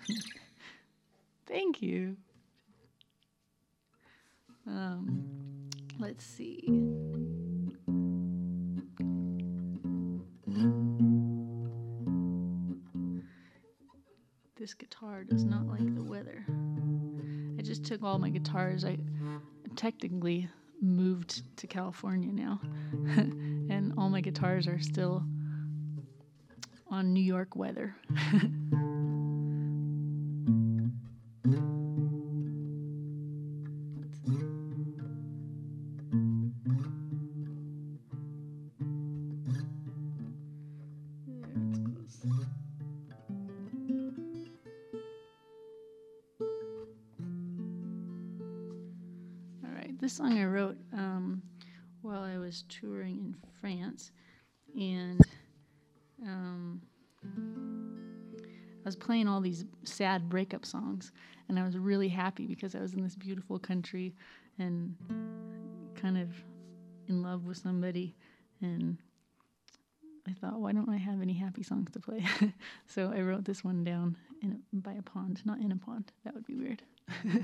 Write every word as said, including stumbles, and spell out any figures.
Thank you. Um, let's see. This guitar does not like the weather. I just took all my guitars. I technically moved to California now, and all my guitars are still on New York weather. All right, this song I wrote um, while I was touring in France, and um, I was playing all these sad breakup songs, and I was really happy because I was in this beautiful country and kind of in love with somebody, and I thought, why don't I have any happy songs to play? So I wrote this one down in a, by a pond, not in a pond. That would be weird.